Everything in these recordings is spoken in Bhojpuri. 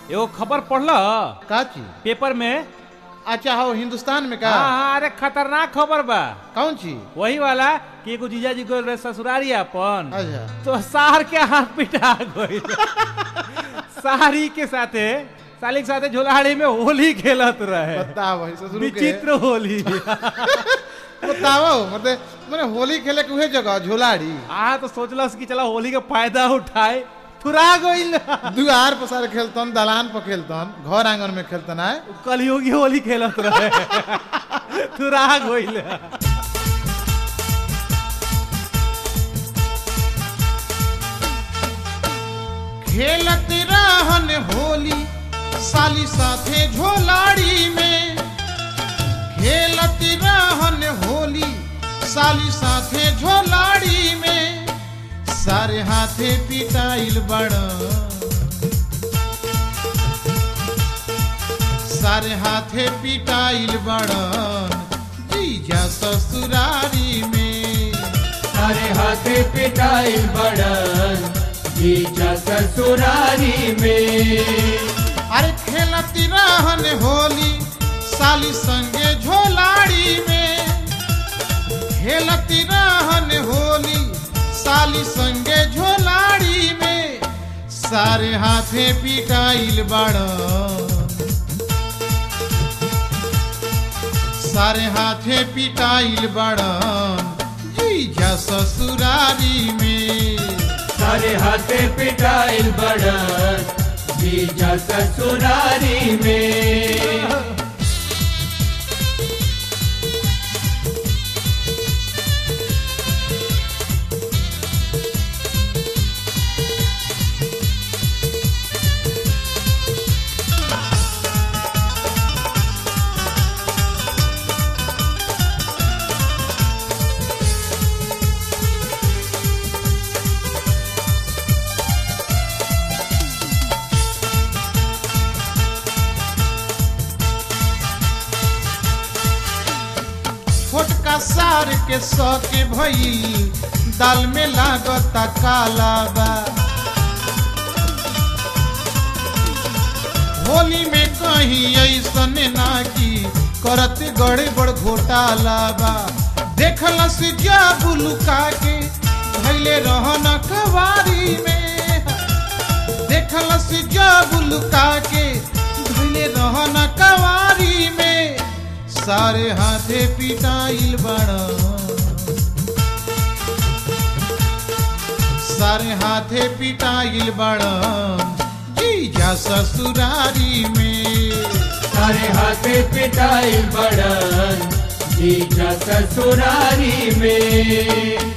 एगो खबर पढ़ल का चीज? पेपर में। अच्छा हो हिंदुस्तान में का? हाँ, अरे खतरनाक खबर बा। कौन चीज? वही वाला कि एगो जीजा जी गोल रहे ससुरारी अपन, अच्छा तो सार के हाथ पिटा गई। सारी के साथे साली के साथे झोलाहाड़ी में होली खेलत रहे। बताओ ससुर के विचित्र होली। बताओ मतलब मैंने होली खेले के उहे जगह झोलाड़ी। तो सोचलस कि चला होली के फायदा उठाए, थुरा गइल। दुआर पर सारे खेलतन, दलान पर खेलतन, घर आंगन में खेलतन है। कलयुगी होली खेलत रहे। थुरा गइल। खेलत रहन होली साली साथे झोलाड़ी में। खेलत रहन होली साली साथे झोलाड़ी में। सारे हाथे पिटाइल बड़न, सारे हाथे पिटाइल बड़न जीजा ससुरारी में। सारे हाथे पिटाइल बड़न जीजा ससुरारी में। अरे खेलती रहन होली साली संगे झोलाड़ी में। खेलती रहन होली साली संगे झोलाड़ी में। सारे हाथे पिटाइल बड़न, सारे हाथे पिटाइल बड़न जीजा ससुरारी में। सारे हाथे पिटाइल बड़न जीजा ससुरारी में। छोटका सार के सौके भइल दाल में लागता काला बा। होली में कहीं ऐसन ना की करत गड़बड़ घोटाला बा। देखलस जाबू लुका के धैले रहन कवारी में। देखलस जाबू लुका के धैले रहन कवारी में। सारे हाथे पिटाइल बड़न, सारे हाथे पिटाइल बड़न जीजा ससुरारी में। सारे हाथे पिटाइल बड़न जीजा ससुरारी में।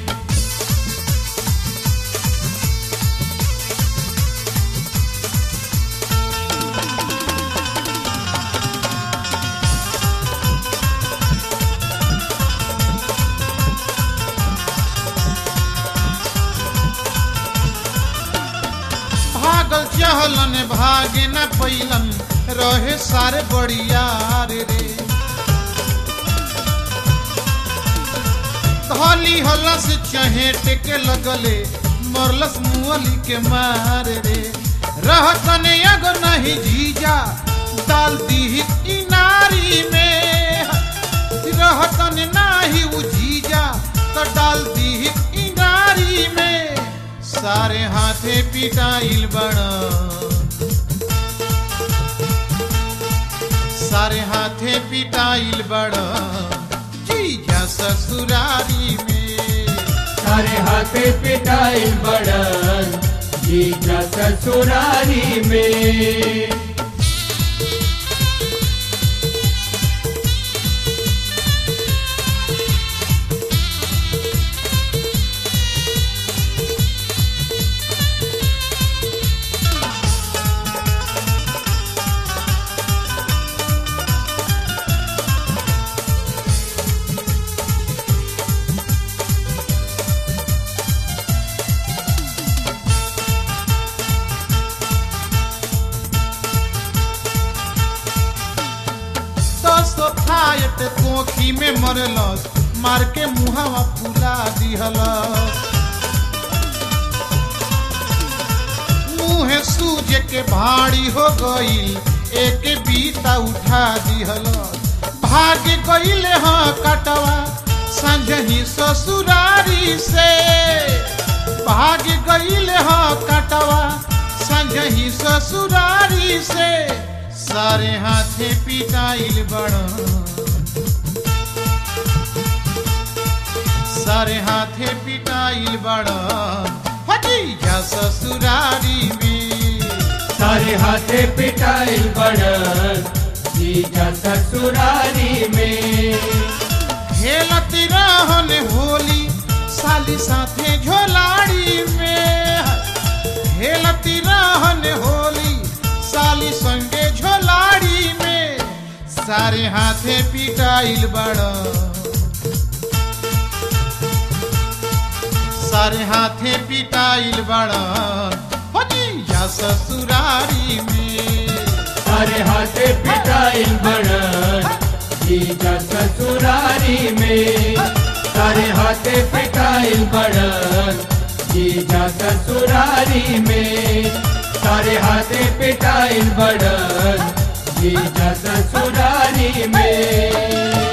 भागल चहलन भागे न पैलन रहे सारे बड़ियार रे। धली हलस चहेट के लगले मरलस मुअली के मार रे। रहतन अग नहीं जीजा डाल दी इनारी में। रहतन नाही उ जीजा तो डाल दी इनारी में। सारे हाथे पिटाइल बड़न, सारे हाथे पिटाइल बड़न जीजा ससुरारी में। सारे हाथे पिटाइल बड़न जीजा ससुरारी में। फायट कोखी में मरलस मार के मुहावा फुला दिहलस। मुँह सूज के भाड़ी हो गईल एक बीता उठा दिहल भाग गईल हाँ कटवा संजही ससुरारी से भाग गईल हाँ कटवा संजही ससुरारी से सारे हाथे पिटाइल बड़ा सारे हाथे पिटाइल बड़ा भतीजा ससुरारी में सारे हाथे पिटाइल बड़न जीजा ससुरारी में खेलती रहन होली साली साथे झोलाड़ी में खेलती रहन होली साली संगे झोलाड़ी में सारे हाथे पिटाइल बड़ा सारे हाथे पिटाइल बड़ा भतीजा ससुरारी में सारे हाथे पिटाइल बड़न जीजा ससुरारी में सारे हाथे पिटाइल बड़न जीजा ससुरारी में सारे हाथे पिटाइल बड़न जीजा ससुरारी में।